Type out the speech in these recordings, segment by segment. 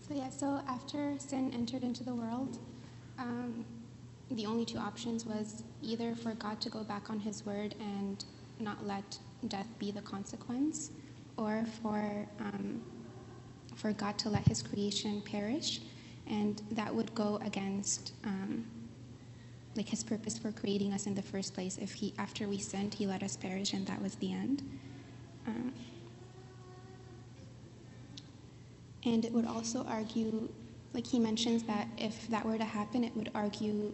So after sin entered into the world, the only two options was either for God to go back on his word and not let death be the consequence, or for God to let his creation perish, and that would go against his purpose for creating us in the first place. If after we sinned, he let us perish, and that was the end. And it would also argue, he mentions that if that were to happen, it would argue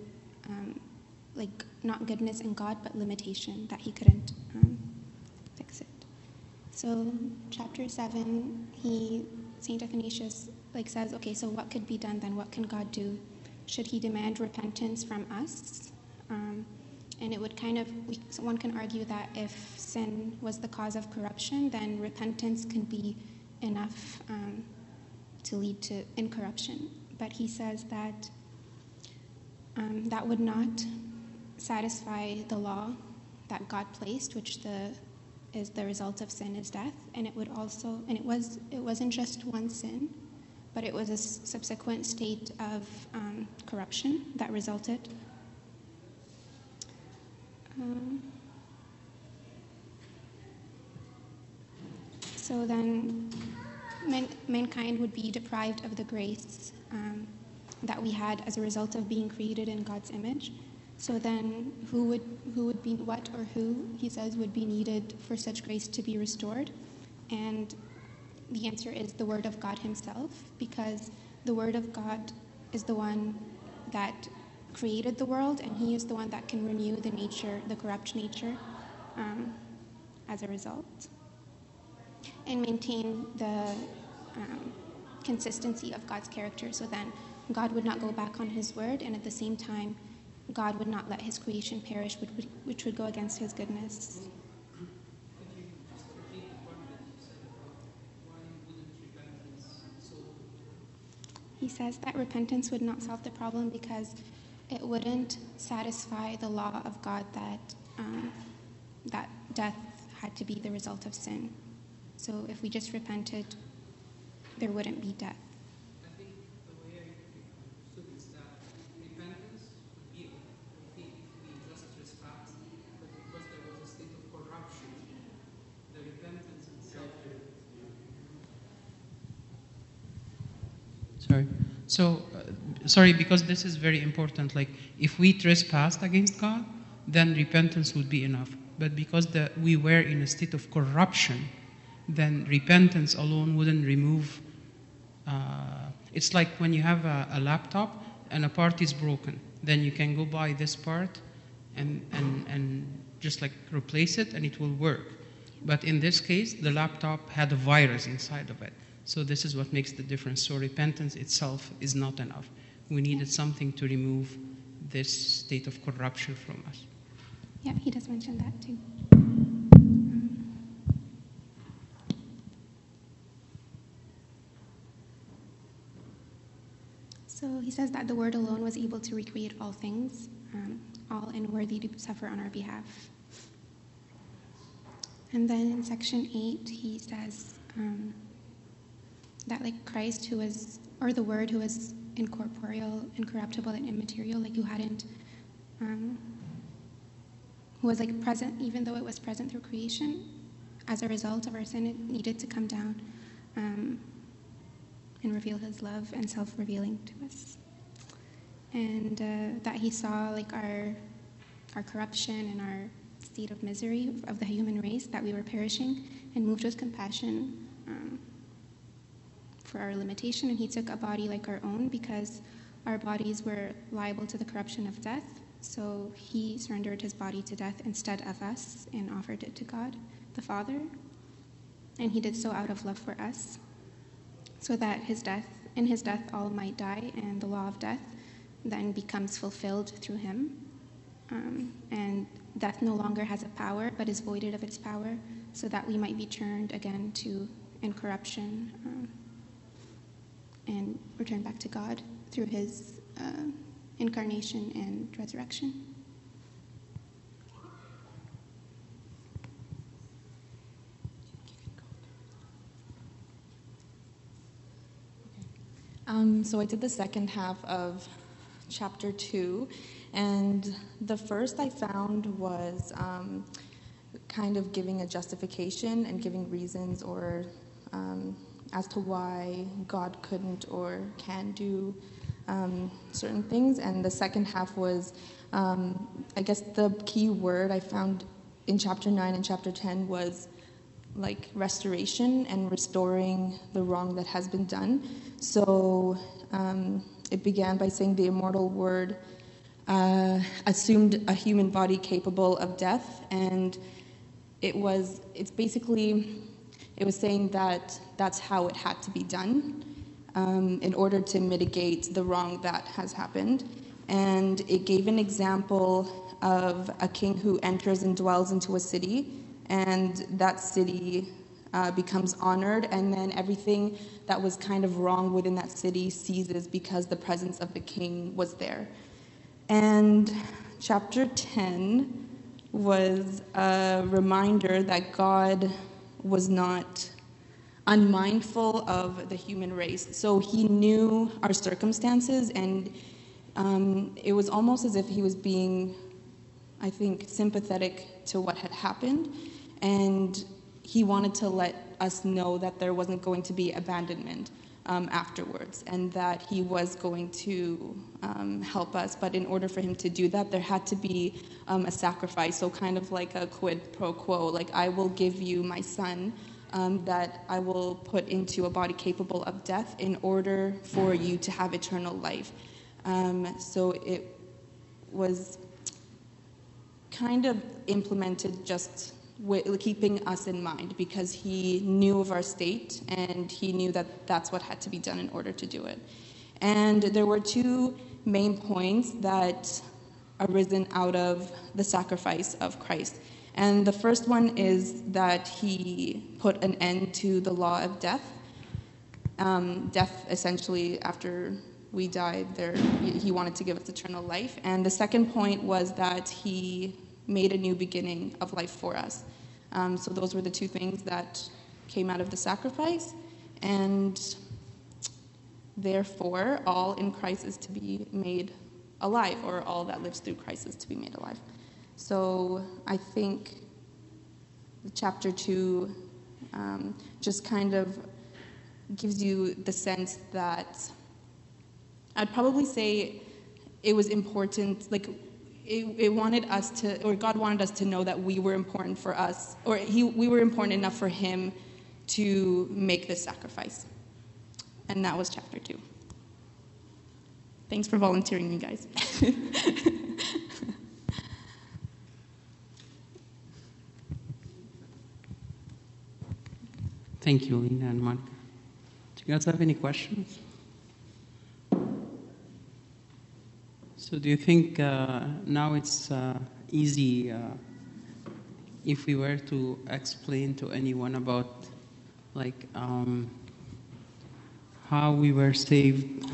not goodness in God, but limitation, that he couldn't fix it. So chapter 7, St. Athanasius says, okay, so what could be done then? What can God do? Should he demand repentance from us? And it would one can argue that if sin was the cause of corruption, then repentance can be enough to lead to incorruption. But he says that that would not satisfy the law that God placed, which is the result of sin is death, and it wasn't just one sin, but it was a subsequent state of corruption that resulted. So then mankind would be deprived of the grace that we had as a result of being created in God's image. So then who would be what, or who, he says, would be needed for such grace to be restored? And the answer is the Word of God himself, because the Word of God is the one that created the world, and he is the one that can renew the corrupt nature as a result, and maintain the consistency of God's character. So then God would not go back on his word, and at the same time, God would not let his creation perish, which would go against his goodness. Could you just repeat the part that you said about why wouldn't repentance solve it? He says that repentance would not solve the problem because it wouldn't satisfy the law of God that death had to be the result of sin. So if we just repented, there wouldn't be death. I think the way I understood is that repentance would be okay if we just trespassed, but because there was a state of corruption, the repentance itself. Sorry, because this is very important. If we trespassed against God, then repentance would be enough. But because we were in a state of corruption, then repentance alone wouldn't remove. It's like when you have a laptop and a part is broken, then you can go buy this part and just replace it and it will work. But in this case, the laptop had a virus inside of it. So this is what makes the difference. So repentance itself is not enough. We needed something to remove this state of corruption from us. Yeah, he does mention that too. So he says that the Word alone was able to recreate all things, all and worthy to suffer on our behalf. And then in section 8, he says that Christ, or the Word who was incorporeal, incorruptible, and immaterial, who was present, even though it was present through creation, as a result of our sin, it needed to come down and reveal his love and self-revealing to us. And that he saw our corruption and our state of misery of the human race, that we were perishing, and moved with compassion for our limitation. And he took a body like our own because our bodies were liable to the corruption of death. So he surrendered his body to death instead of us and offered it to God, the Father. And he did so out of love for us, so that in his death all might die, and the law of death then becomes fulfilled through him. And death no longer has a power, but is voided of its power, so that we might be turned again to incorruption and return back to God through his incarnation and resurrection. So I did the second half of chapter 2, and the first I found was kind of giving a justification and giving reasons or as to why God couldn't or can do certain things. And the second half was, I guess the key word I found in chapter 9 and chapter 10 was like restoration and restoring the wrong that has been done. So it began by saying the immortal word assumed a human body capable of death, and it was saying that that's how it had to be done in order to mitigate the wrong that has happened. And it gave an example of a king who enters and dwells into a city, and that city becomes honored, and then everything that was kind of wrong within that city ceases because the presence of the king was there. And chapter 10 was a reminder that God was not unmindful of the human race. So he knew our circumstances, and it was almost as if he was being, I think, sympathetic to what had happened. And he wanted to let us know that there wasn't going to be abandonment afterwards, and that he was going to help us. But in order for him to do that, there had to be a sacrifice, so kind of like a quid pro quo, like I will give you my son that I will put into a body capable of death in order for you to have eternal life. So it was kind of implemented just keeping us in mind, because he knew of our state and he knew that that's what had to be done in order to do it. And there were two main points that arisen out of the sacrifice of Christ. And the first one is that he put an end to the law of death. Death, essentially, after we died, he wanted to give us eternal life. And the second point was that he made a new beginning of life for us. So those were the two things that came out of the sacrifice. And therefore, all in Christ is to be made alive, or all that lives through Christ is to be made alive. So I think chapter 2 just kind of gives you the sense that I'd probably say it was important, like it wanted us to, or God wanted us to know that we were important for us, or we were important enough for him to make this sacrifice. And that was chapter 2. Thanks for volunteering, you guys. Thank you, Lena and Monica. Do you guys have any questions? So do you think now it's easy if we were to explain to anyone about like how we were saved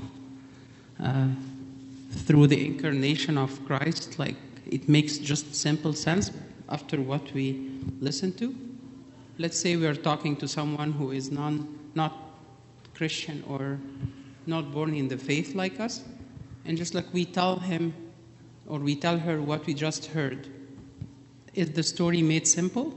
through the incarnation of Christ, like it makes just simple sense after what we listen to? Let's say we are talking to someone who is not Christian or not born in the faith like us, and just like we tell him or we tell her what we just heard, is the story made simple?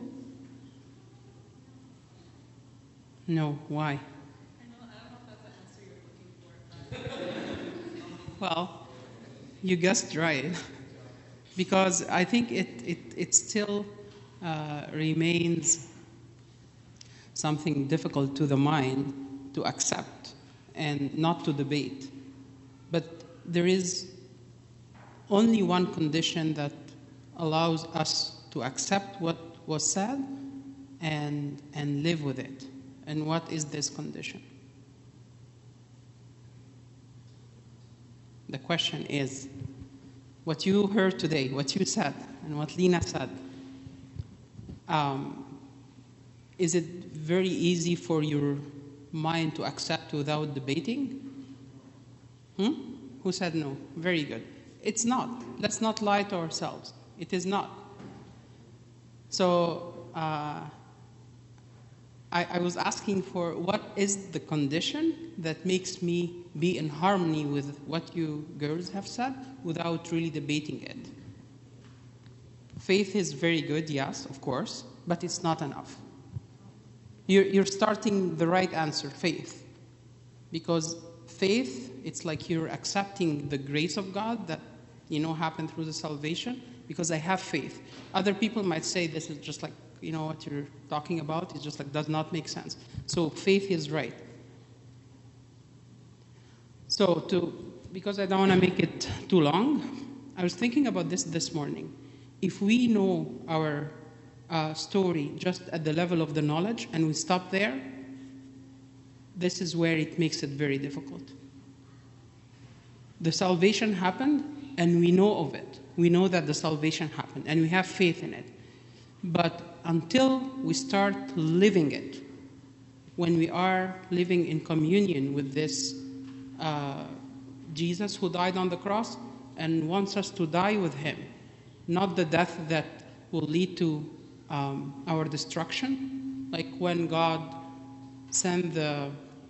No. Why? I don't know if that's the answer you're looking for. Well, you guessed right. Because I think it still remains something difficult to the mind to accept and not to debate. But there is only one condition that allows us to accept what was said and live with it. And what is this condition? The question is, what you heard today, what you said, and what Lena said, is it very easy for your mind to accept without debating? Who said no? Very good. It's not. Let's not lie to ourselves. It is not. So, I was asking for what is the condition that makes me be in harmony with what you girls have said without really debating it. Faith is very good, yes, of course, but it's not enough. You're starting the right answer, faith. Because faith, it's like you're accepting the grace of God that, happened through the salvation, because I have faith. Other people might say this is just like, what you're talking about, it's just like does not make sense. So faith is right. So because I don't want to make it too long, I was thinking about this morning. If we know our story just at the level of the knowledge and we stop there, this is where it makes it very difficult. The salvation happened and we know of it. We know that the salvation happened and we have faith in it. But until we start living it, when we are living in communion with this Jesus who died on the cross and wants us to die with him, not the death that will lead to our destruction, like when God sent the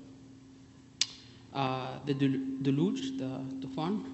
deluge, the tufan,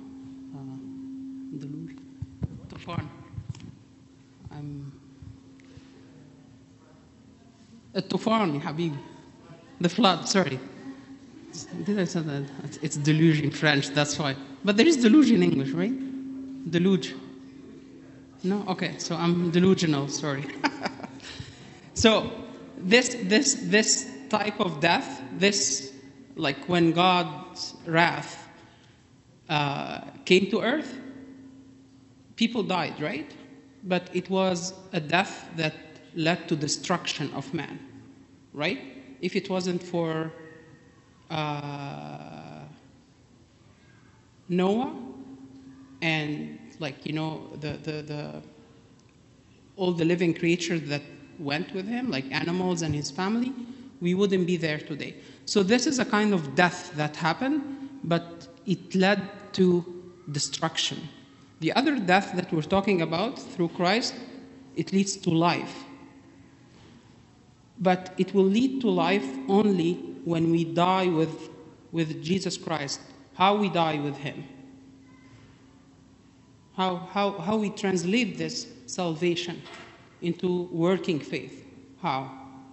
الطوفان يا حبيبي, the flood, sorry. Did I say that? It's deluge in French, that's why. But there is deluge in English, right? Deluge. No? Okay, so I'm delusional, sorry. So this type of death, this, like when God's wrath came to earth, people died, right? But it was a death that led to destruction of man, right? If it wasn't for Noah and the all the living creatures that went with him, like animals and his family, we wouldn't be there today. So this is a kind of death that happened, but it led to destruction. The other death that we're talking about through Christ, it leads to life. But it will lead to life only when we die with Jesus Christ. How we die with him. How we translate this salvation into working faith. How?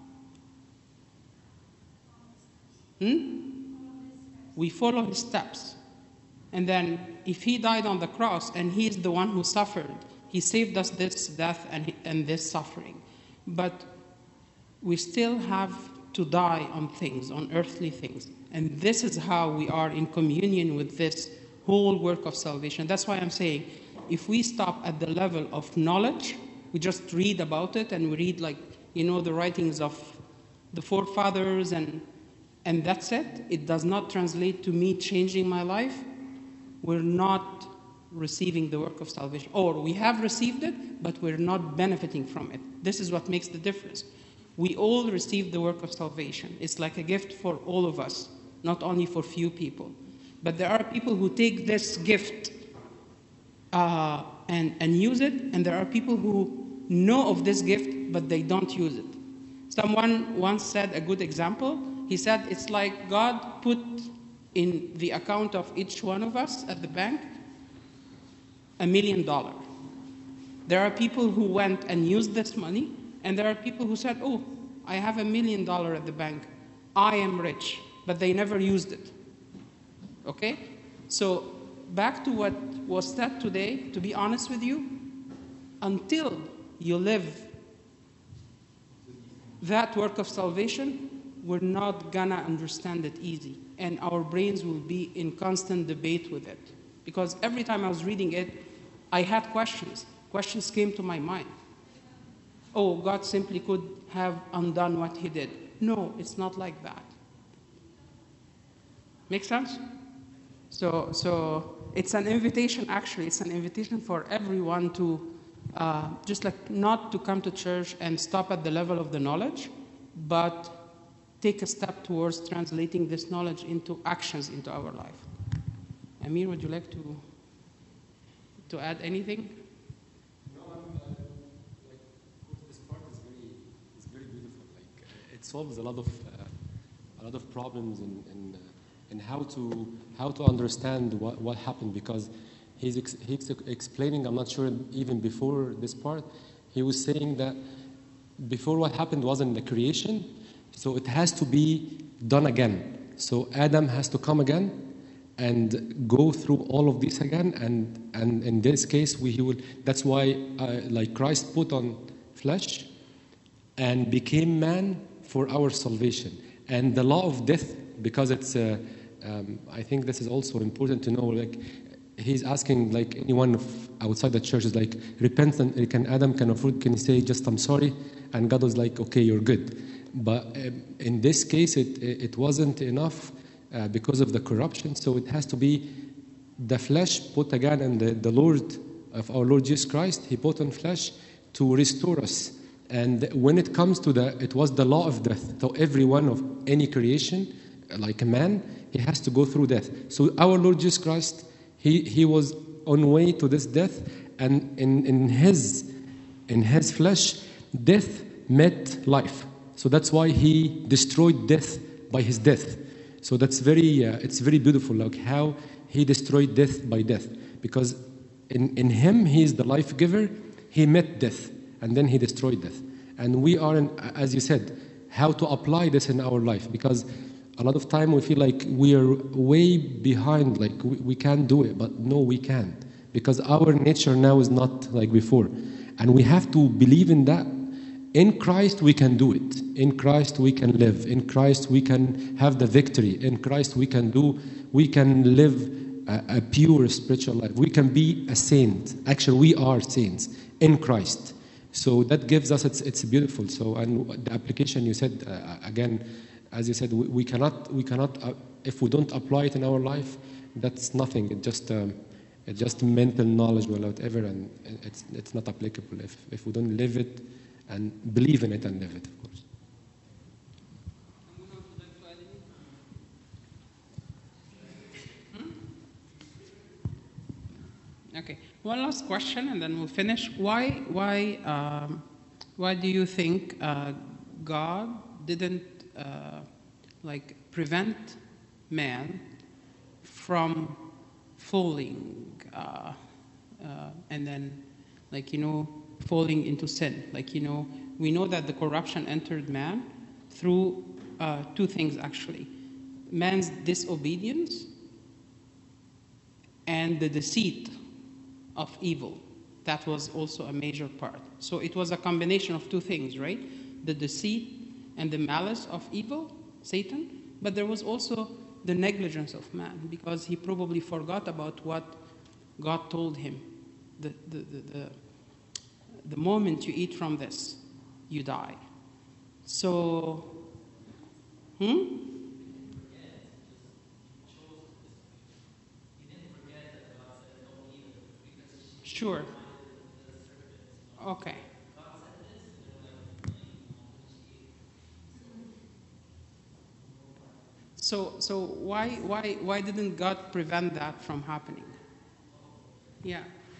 We follow his steps. And then if he died on the cross and he is the one who suffered, he saved us this death and this suffering. But we still have to die on things, on earthly things. And this is how we are in communion with this whole work of salvation. That's why I'm saying, if we stop at the level of knowledge, we just read about it and we read the writings of the forefathers and that's it. It does not translate to me changing my life. We're not receiving the work of salvation. Or we have received it, but we're not benefiting from it. This is what makes the difference. We all receive the work of salvation. It's like a gift for all of us, not only for few people. But there are people who take this gift and use it, and there are people who know of this gift, but they don't use it. Someone once said a good example. He said it's like God put in the account of each one of us at the bank $1 million. There are people who went and used this money, and there are people who said, oh, I have $1 million at the bank. I am rich. But they never used it. Okay? So back to what was said today, to be honest with you, until you live that work of salvation, we're not gonna understand it easy. And our brains will be in constant debate with it. Because every time I was reading it, I had questions. Questions came to my mind. Oh, God simply could have undone what he did. No, it's not like that. Make sense? So it's an invitation, actually. It's an invitation for everyone to just like not to come to church and stop at the level of the knowledge, but take a step towards translating this knowledge into actions into our life. Amir, would you like to add anything? No, this part is very beautiful. solves a lot of problems in how to understand what happened, because he's explaining. I'm not sure even before this part, he was saying that before what happened wasn't the creation, so it has to be done again. So Adam has to come again and go through all of this again, and in this case he will. That's why like Christ put on flesh and became man for our salvation. And the law of death, because it's I think this is also important to know, like he's asking, like anyone outside the church is like, repent, and Adam can afford, can he say just I'm sorry, and God was like, okay, you're good. But in this case it wasn't enough because of the corruption, so it has to be the flesh put again, and the Lord of our Lord Jesus Christ, he put on flesh to restore us. And when it comes to it was the law of death. So everyone of any creation, like a man, he has to go through death. So our Lord Jesus Christ, he was on way to this death, and in his flesh, death met life. So that's why he destroyed death by his death. So that's it's very beautiful, like how he destroyed death by death, because in him he is the life giver. He met death, and then he destroyed death. And we are, as you said, how to apply this in our life, because a lot of time we feel like we are way behind, like we can't do it, but no, we can, because our nature now is not like before, and we have to believe in that. In Christ we can do it. In Christ we can live. In Christ we can have the victory. In Christ we can live a pure spiritual life. We can be a saint. Actually, we are saints in Christ. So that gives us, it's beautiful. So, and the application you said, again, as you said, we cannot, if we don't apply it in our life, that's nothing. It's just mental knowledge or whatever, and it's not applicable if we don't live it and believe in it and live it, of course. Okay, one last question, and then we'll finish. Why do you think God didn't prevent man from falling and then falling into sin? We know that the corruption entered man through two things, actually: man's disobedience and the deceit of evil. That was also a major part. So it was a combination of two things, right? The deceit and the malice of evil, Satan, but there was also the negligence of man, because he probably forgot about what God told him. The moment you eat from this, you die. So, Sure. Okay. So why didn't God prevent that from happening? Yeah.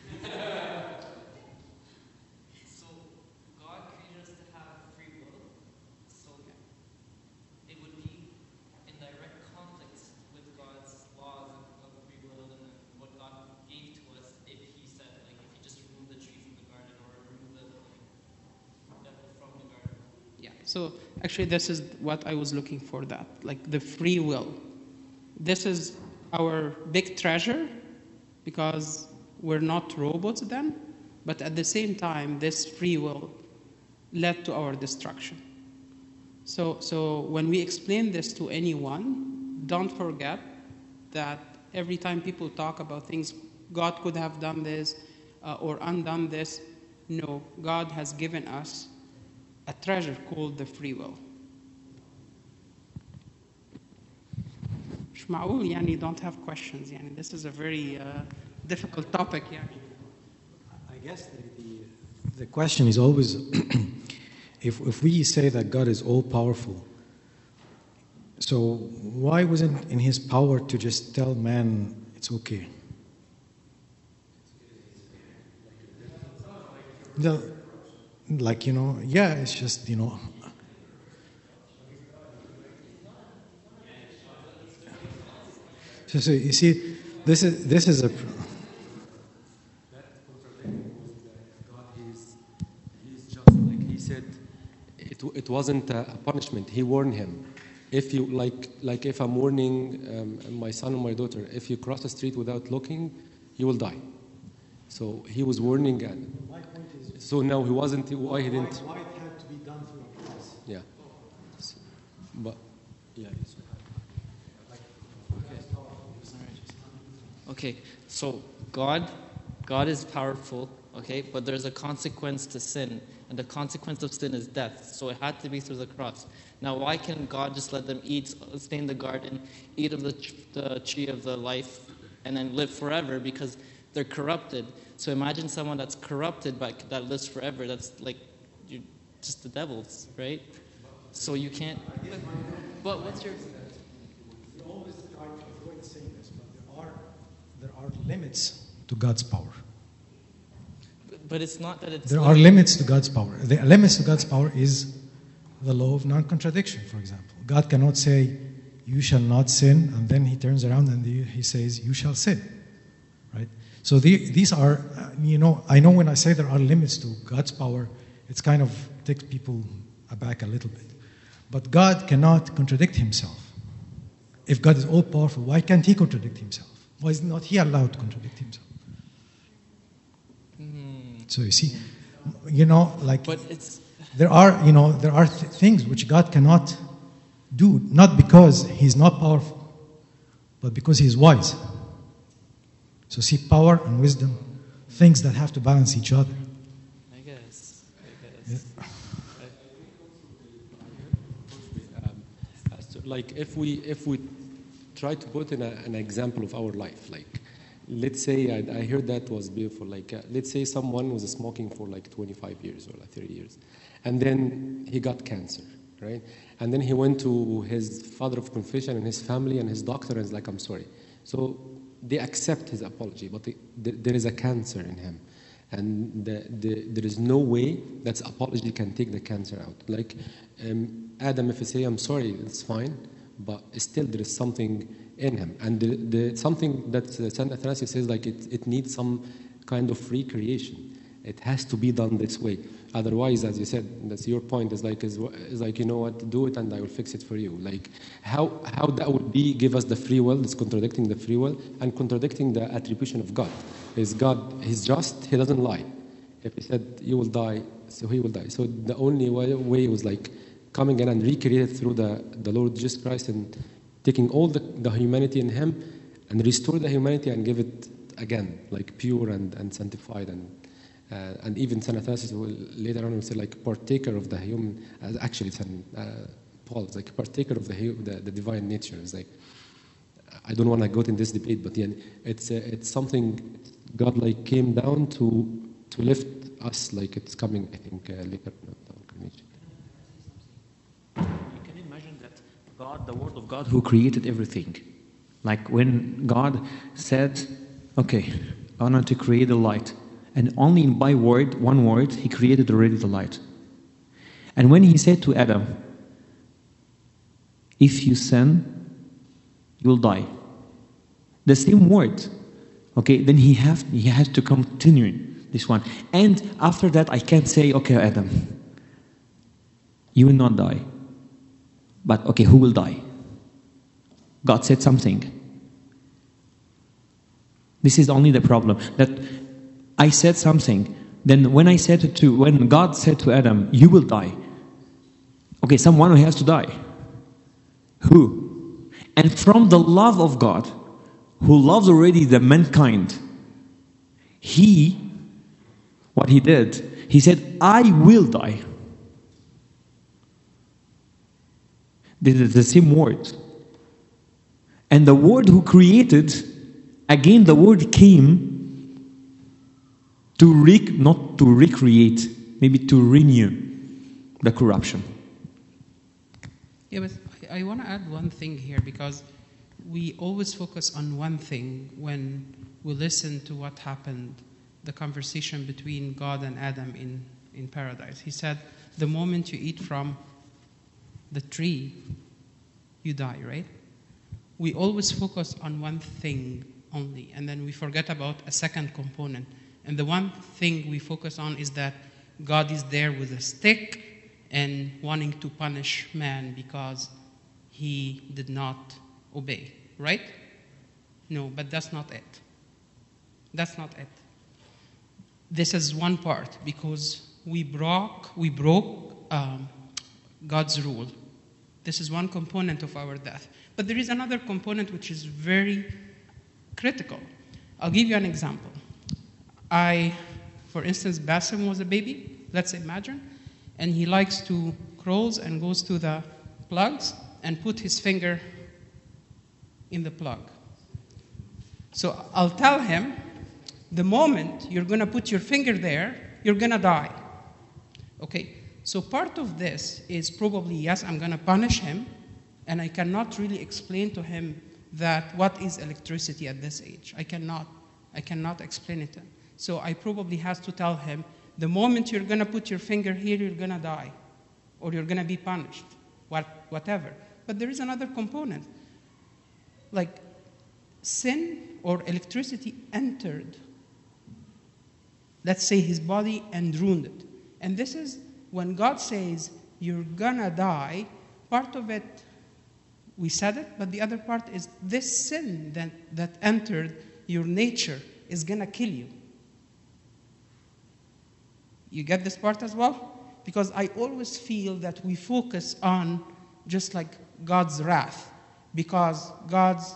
So God created us to have free will. So it would be in direct conflict with God's laws of free will and what God gave to us if He said, like, if He just removed the tree from the garden or removed the devil from the garden. Yeah. So actually, this is what I was looking for. That, like, the free will. This is our big treasure, because we're not robots then, but at the same time, this free will led to our destruction. So when we explain this to anyone, don't forget that every time people talk about things, God could have done this or undone this. No, God has given us a treasure called the free will. مش معقول يعني don't have questions يعني this is a very difficult topic يعني. I guess the question is always if we say that God is all powerful, so why wasn't in His power to just tell man it's okay? It's just So you see, this is a. That contradiction with God, he's just like he said. It wasn't a punishment. He warned him. If you like if I'm warning my son or my daughter, if you cross the street without looking, you will die. So he was warning, and My point is, so no, he wasn't. Why he didn't? Why it had to be done through a cross? Yeah, but yeah. Okay, so God is powerful, okay, but there's a consequence to sin, and the consequence of sin is death. So it had to be through the cross. Now, why can't God just let them stay in the garden, eat of the tree of the life, and then live forever? Because they're corrupted. So imagine someone that's corrupted but that lives forever. That's like you're just the devils, right? So you can't. But what's your? We always try to avoid saying this, but there are limits to God's power. But it's not that it's. There are limits to God's power. The limits to God's power is the law of non-contradiction, for example. God cannot say, "You shall not sin," and then He turns around and He says, "You shall sin." Right? So these are, I know when I say there are limits to God's power, it's kind of takes people aback a little bit. But God cannot contradict Himself. If God is all-powerful, why can't He contradict Himself? Why is not He allowed to contradict Himself? So you see, But it's. there are things which God cannot do, not because He's not powerful, but because He's wise. So see, power and wisdom, things that have to balance each other. I guess. Yeah. Like if we try to put in an example of our life, like let's say I heard that was beautiful. Like let's say someone was smoking for like 25 years or like 30 years, and then he got cancer, right? And then he went to his father of confession and his family and his doctor and is like, "I'm sorry." So they accept his apology, but there is a cancer in him. And there is no way that apology can take the cancer out. Like Adam, if he say, "I'm sorry," it's fine, but still there is something in him. And the something that St. Athanasius says, like it needs some kind of recreation. It has to be done this way. Otherwise, as you said, that's your point, is like, you know what, do it and I will fix it for you. Like how that would be, give us the free will, it's contradicting the free will and contradicting the attribution of God. Is God, He's just, He doesn't lie. If He said you will die, so He will die. So the only way was like coming in and recreated through the Lord Jesus Christ and taking all the humanity in Him and restore the humanity and give it again, like pure and sanctified and even St. Athanasius will later on will say like partaker of the human. Actually, Paul is like partaker of the divine nature. It's like I don't want to go in this debate, but yeah, it's something God like came down to lift us. Like it's coming, I think, later. You can imagine that God, the Word of God, who created everything, like when God said, "Okay, I want to create the light." And only by one word, He created already the light. And when He said to Adam, "If you sin, you will die," the same word. Okay, then He has to continue this one. And after that, I can't say, "Okay, Adam, you will not die." But okay, who will die? God said something. This is only the problem, that I said something. Then when God said to Adam, "You will die." Okay, someone who has to die. Who? And from the love of God, who loves already the mankind, what He did, He said, "I will die." This is the same word. And the Word who created, again the Word came not to recreate, maybe to renew the corruption. Yeah, but I want to add one thing here, because we always focus on one thing when we listen to what happened, the conversation between God and Adam in paradise. He said, the moment you eat from the tree, you die, right? we always focus on one thing only, and then we forget about a second component. And the one thing we focus on is that God is there with a stick and wanting to punish man because he did not obey, right? No, but that's not it. That's not it. This is one part, because we broke God's rule. This is one component of our death. But there is another component which is very critical. I'll give you an example. For instance, Bassem was a baby, let's imagine, and he likes to crawls and goes to the plugs and put his finger in the plug. So I'll tell him, the moment you're going to put your finger there, you're going to die. Okay? So part of this is probably, yes, I'm going to punish him, and I cannot really explain to him that what is electricity at this age. I cannot explain it to him. So I probably have to tell him, the moment you're going to put your finger here, you're going to die, or you're going to be punished, whatever. But there is another component. Like, sin or electricity entered, let's say, his body and ruined it. And this is when God says, you're going to die, part of it, we said it, but the other part is this sin that entered your nature is going to kill you. You get this part as well? Because I always feel that we focus on just like God's wrath, because God's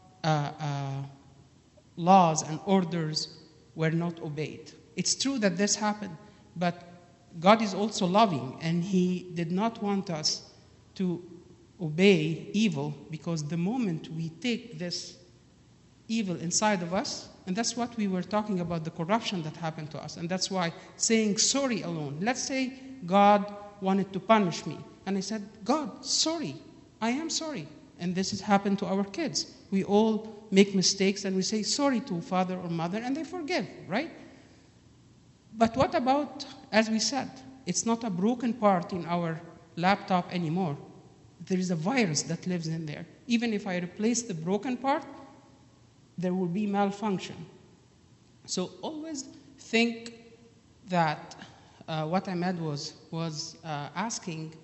laws and orders were not obeyed. It's true that this happened, but God is also loving, and He did not want us to obey evil, because the moment we take this evil inside of us, and that's what we were talking about, the corruption that happened to us, and that's why saying sorry alone. Let's say God wanted to punish me, and I said, God, sorry, I am sorry. And this has happened to our kids. We all make mistakes, and we say sorry to father or mother, and they forgive, right? But what about, as we said, it's not a broken part in our laptop anymore. There is a virus that lives in there. Even if I replace the broken part, there will be malfunction. So always think that what Ahmed was asking,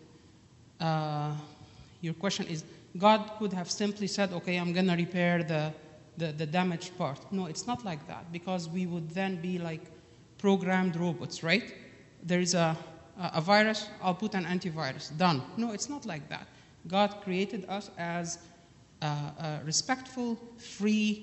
your question is, God could have simply said, okay, I'm going to repair the damaged part. No, it's not like that, because we would then be like programmed robots, right? There is a virus, I'll put an antivirus, done. No, it's not like that. God created us as respectful, free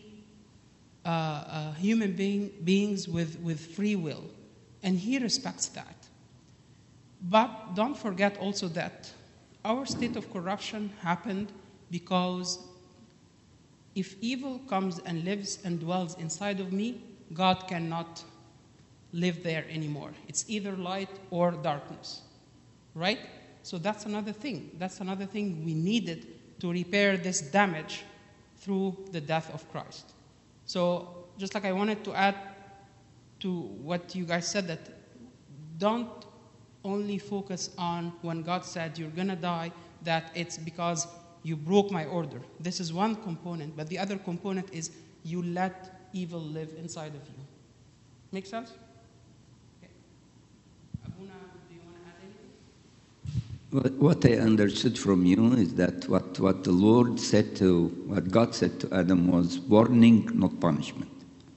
human beings with free will, and He respects that. But don't forget also that our state of corruption happened because if evil comes and lives and dwells inside of me, God cannot live there anymore. It's either light or darkness, right? So that's another thing. That's another thing we needed to repair this damage through the death of Christ. So just like I wanted to add to what you guys said, that don't only focus on when God said you're going to die, that it's because you broke my order. This is one component, but the other component is you let evil live inside of you. Make sense? Okay. Abuna, do you want to add anything? What I understood from you is that what the Lord said to, what God said to Adam was warning, not punishment.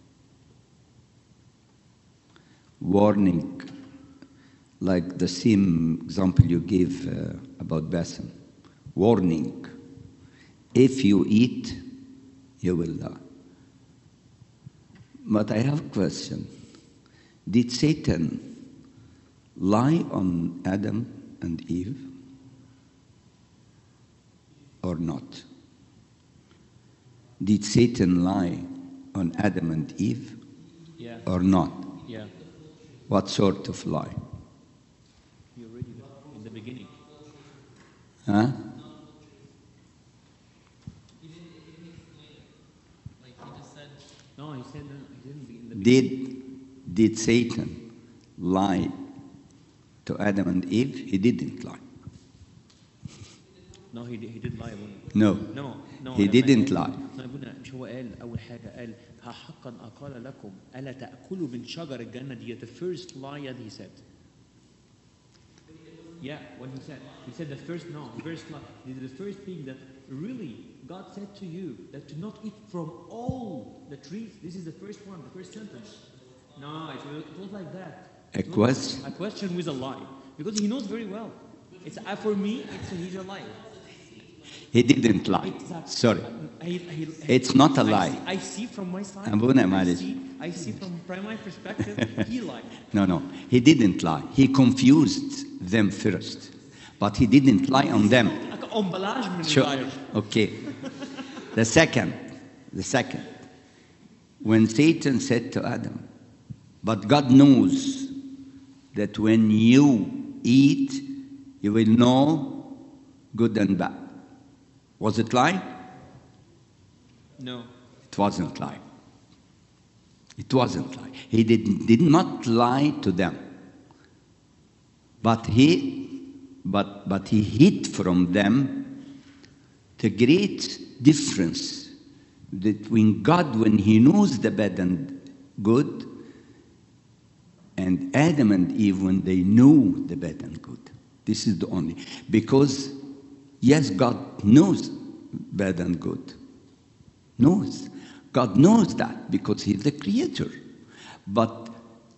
Warning, like the same example you gave about Bassem. Warning, if you eat, you will die. But I have a question. Did Satan lie on Adam and Eve or not? Did Satan lie on Adam and Eve or not? Yeah. What sort of lie? You already in the beginning. Huh? Like he just said, No, he said he didn't be in the beginning. Did Satan lie to Adam and Eve? He didn't lie. No, he didn't lie. No. No. He didn't lie. No, أبونا مش هو قال أول حاجة قال ها حقا أقال لكم ألا تأكلوا من شجر الجنة دي. The first lie that he said. Yeah, what he said the first lie. This is the first thing that really God said to you, that to not eat from all the trees. This is the first one, the first sentence. No, it was like that. A question? A question with a lie, because he knows very well. It's for me. He's a liar. He didn't lie. Exactly. Sorry. It's not a lie. I see from my side. I see from my perspective. He lied. No. He didn't lie. He confused them first, but he didn't lie on them. Sure. Okay. The second, when Satan said to Adam, but God knows that when you eat, you will know good and bad. Was it lie? No. It wasn't lie. It wasn't lie. He did not lie to them. But he hid from them the great difference between God when he knows the bad and good, and Adam and Eve when they know the bad and good. This is the only. Because, yes, God knows bad and good. Knows. God knows that because he's the creator. But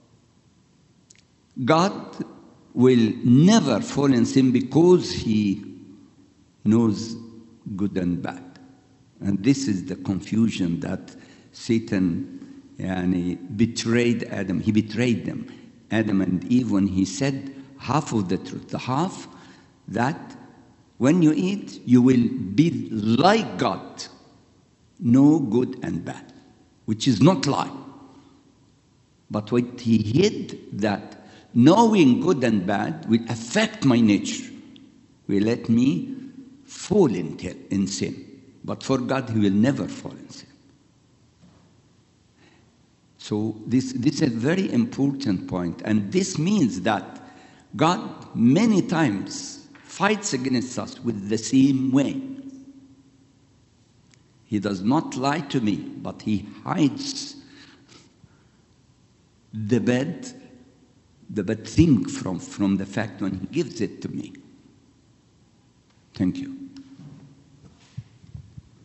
God will never fall in sin because he knows good and bad. And this is the confusion that Satan betrayed Adam. He betrayed them, Adam and Eve, when he said half of the truth. The half that when you eat, you will be like God, know good and bad, which is not lie. But what he hid, that knowing good and bad will affect my nature, will let me fall in sin. But for God, he will never fall in sin. So this is a very important point. And this means that God many times fights against us with the same way. He does not lie to me, but he hides the bad thing from the fact when he gives it to me. Thank you.